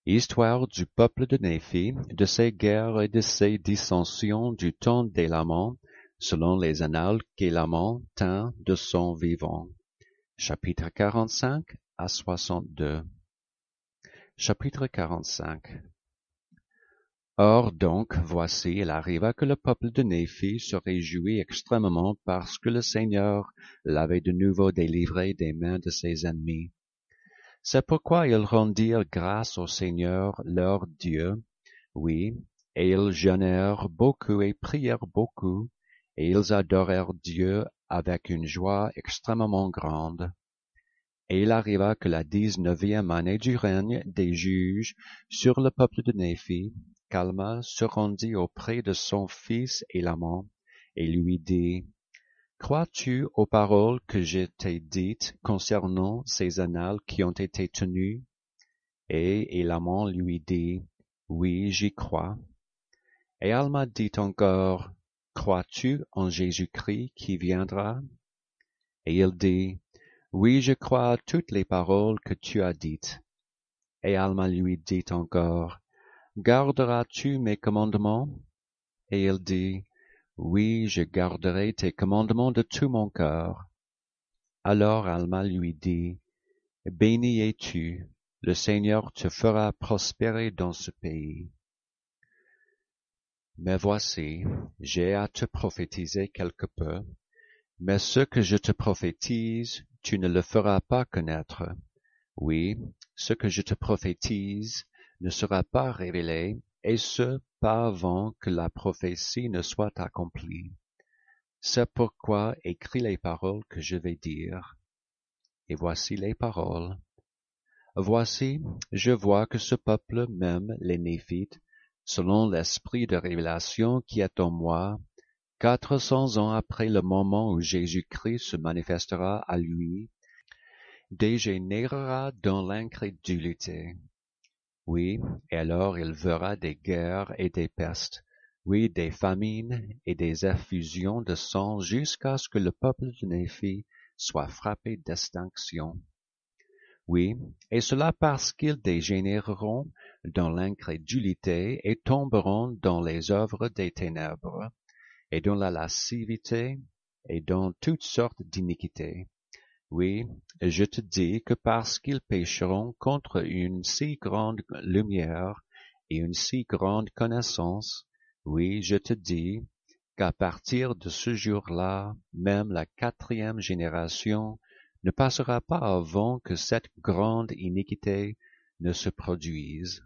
Histoire du peuple de Néphi, de ses guerres et de ses dissensions du temps d'Élaman, selon les annales qu'Élaman tint de son vivant. Chapitre 45 à 62. Chapitre 45. Or donc, voici, il arriva que le peuple de Néphi se réjouit extrêmement parce que le Seigneur l'avait de nouveau délivré des mains de ses ennemis. C'est pourquoi ils rendirent grâce au Seigneur leur Dieu, oui, et ils jeûnèrent beaucoup et prièrent beaucoup, et ils adorèrent Dieu avec une joie extrêmement grande. Et il arriva que la 19e année du règne des juges sur le peuple de Néphi, Calma se rendit auprès de son fils Élaman, et lui dit, crois-tu aux paroles que je t'ai dites concernant ces annales qui ont été tenues? Et Élaman lui dit, oui, j'y crois. Et Alma dit encore, crois-tu en Jésus-Christ qui viendra? Et il dit, oui, je crois à toutes les paroles que tu as dites. Et Alma lui dit encore, garderas-tu mes commandements? Et il dit, oui, je garderai tes commandements de tout mon cœur. Alors Alma lui dit, béni es-tu, le Seigneur te fera prospérer dans ce pays. Mais voici, j'ai à te prophétiser quelque peu, mais ce que je te prophétise, tu ne le feras pas connaître. Oui, ce que je te prophétise ne sera pas révélé, et ce, pas avant que la prophétie ne soit accomplie. C'est pourquoi écris les paroles que je vais dire. Et voici les paroles. Voici, je vois que ce peuple même, les Néphites, selon l'esprit de révélation qui est en moi, 400 ans après le moment où Jésus-Christ se manifestera à lui, dégénérera dans l'incrédulité. Oui, et alors il verra des guerres et des pestes, oui, des famines et des effusions de sang jusqu'à ce que le peuple de Néphi soit frappé d'extinction. Oui, et cela parce qu'ils dégénéreront dans l'incrédulité et tomberont dans les œuvres des ténèbres, et dans la lascivité, et dans toutes sortes d'iniquités. Oui, je te dis que parce qu'ils pécheront contre une si grande lumière et une si grande connaissance, oui, je te dis qu'à partir de ce jour-là, même la 4e génération ne passera pas avant que cette grande iniquité ne se produise.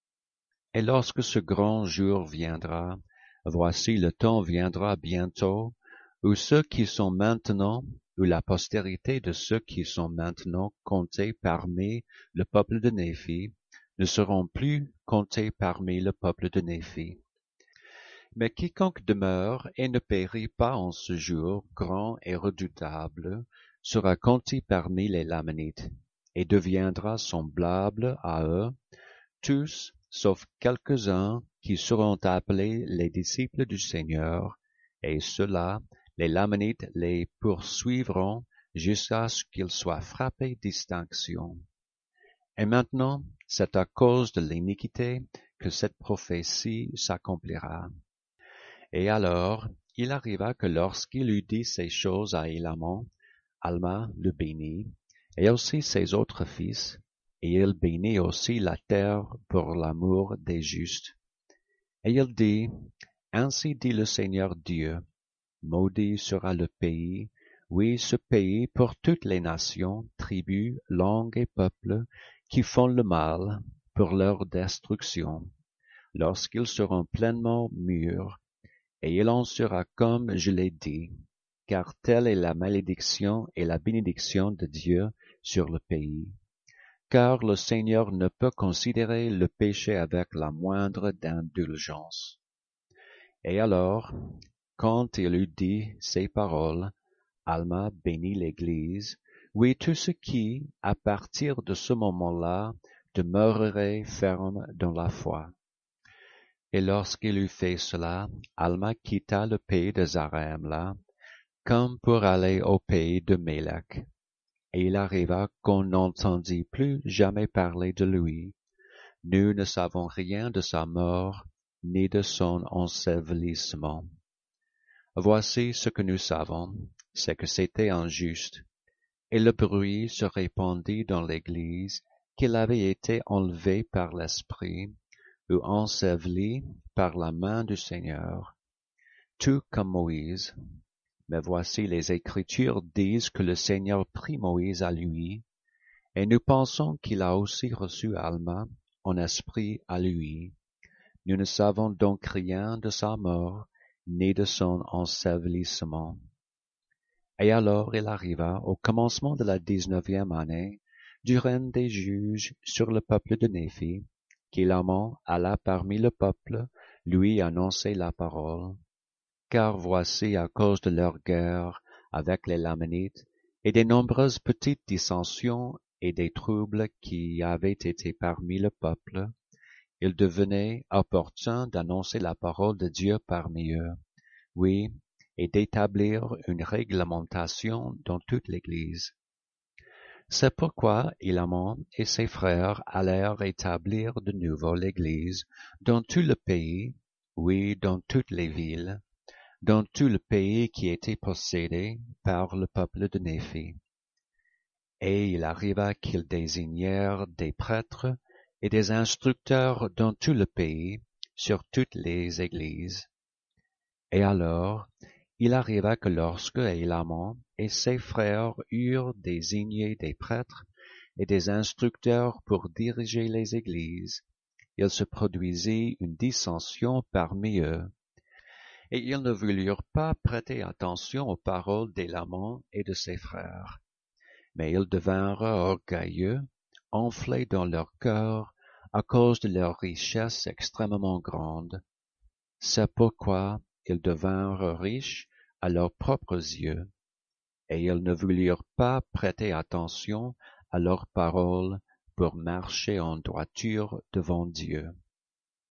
Et lorsque ce grand jour viendra, voici le temps viendra bientôt, où ceux qui sont maintenant, ou la postérité de ceux qui sont maintenant comptés parmi le peuple de Néphi, ne seront plus comptés parmi le peuple de Néphi. Mais quiconque demeure et ne périt pas en ce jour grand et redoutable sera compté parmi les Lamanites, et deviendra semblable à eux, tous, sauf quelques-uns qui seront appelés les disciples du Seigneur, et ceux-là, les Lamanites les poursuivront jusqu'à ce qu'ils soient frappés d'extinction. Et maintenant, c'est à cause de l'iniquité que cette prophétie s'accomplira. Et alors, il arriva que lorsqu'il eut dit ces choses à Élaman, Alma le bénit, et aussi ses autres fils, et il bénit aussi la terre pour l'amour des justes. Et il dit, ainsi dit le Seigneur Dieu, maudit sera le pays, oui, ce pays pour toutes les nations, tribus, langues et peuples qui font le mal pour leur destruction, lorsqu'ils seront pleinement mûrs, et il en sera comme je l'ai dit, car telle est la malédiction et la bénédiction de Dieu sur le pays. Car le Seigneur ne peut considérer le péché avec la moindre indulgence. Et alors, quand il eut dit ces paroles, Alma bénit l'Église, oui, tout ce qui, à partir de ce moment-là, demeurerait ferme dans la foi. Et lorsqu'il eut fait cela, Alma quitta le pays de Zarahemla, comme pour aller au pays de Mélec. Et il arriva qu'on n'entendit plus jamais parler de lui. Nous ne savons rien de sa mort, ni de son ensevelissement. Voici ce que nous savons, c'est que c'était injuste, et le bruit se répandit dans l'Église qu'il avait été enlevé par l'Esprit, ou enseveli par la main du Seigneur, tout comme Moïse. Mais voici les Écritures disent que le Seigneur prit Moïse à lui, et nous pensons qu'il a aussi reçu Alma en esprit à lui. Nous ne savons donc rien de sa mort, ni de son ensevelissement. Et alors il arriva, au commencement de la 19e année, du règne des juges sur le peuple de Néphi, qu'Élaman alla parmi le peuple, lui annoncer la parole. Car voici, à cause de leur guerre avec les Lamanites, et des nombreuses petites dissensions et des troubles qui avaient été parmi le peuple, il devenait opportun d'annoncer la parole de Dieu parmi eux, oui, et d'établir une réglementation dans toute l'Église. C'est pourquoi Élaman et ses frères allèrent établir de nouveau l'Église dans tout le pays, oui, dans toutes les villes, dans tout le pays qui était possédé par le peuple de Néphi. Et il arriva qu'ils désignèrent des prêtres et des instructeurs dans tout le pays, sur toutes les églises. Et alors, il arriva que lorsque Élaman et ses frères eurent désigné des prêtres et des instructeurs pour diriger les églises, il se produisit une dissension parmi eux, et ils ne voulurent pas prêter attention aux paroles d'Élaman et de ses frères. Mais ils devinrent orgueilleux, enflés dans leur cœur à cause de leur richesse extrêmement grande. C'est pourquoi ils devinrent riches à leurs propres yeux, et ils ne voulurent pas prêter attention à leurs paroles pour marcher en droiture devant Dieu.